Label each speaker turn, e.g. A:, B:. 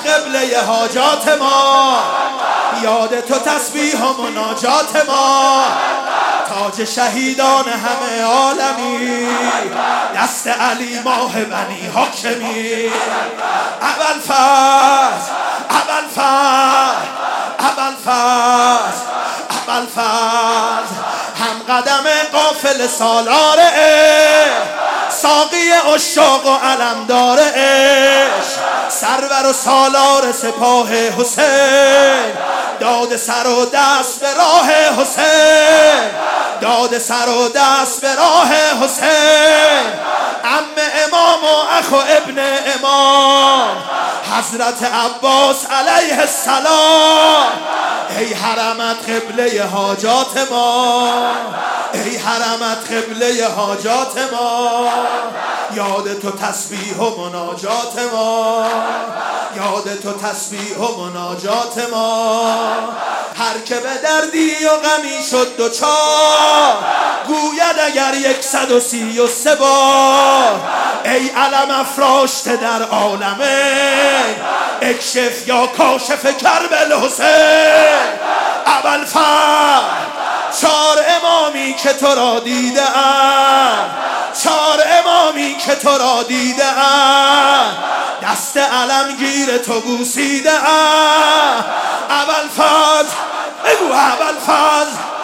A: قبله حاجات ما، یاد تو تسبیح و مناجات ما، تاج شهیدان همه عالمی، دست علی ماه بنی هاشمی. ابوالفضل هم قدم قافل سالار ساقی عشاق و علمدار عشق، سرور و سالار سپاه حسین، داد سر و دست به راه حسین، داد سر و دست به راه حسین. عم امام و اخ و ابن امام حضرت عباس علیه السلام. ای حرمت قبله حاجات ما، ای حرمت قبله حاجات ما، یاد تو تسبیح و مناجات ما، یاد تو تسبیح و مناجات ما. هر که به دردی و غمی شد دوچار، گوید اگر 133 بار ای علم افراشته در عالمه، اکشف یا کاشف کرب الحسین. ابوالفضل 4 امامی که تو را دیده ام، 4 امامی که تو را دیده ام، دست علمگیر تو بوسیده ام. ابوالفضل بگو ابوالفضل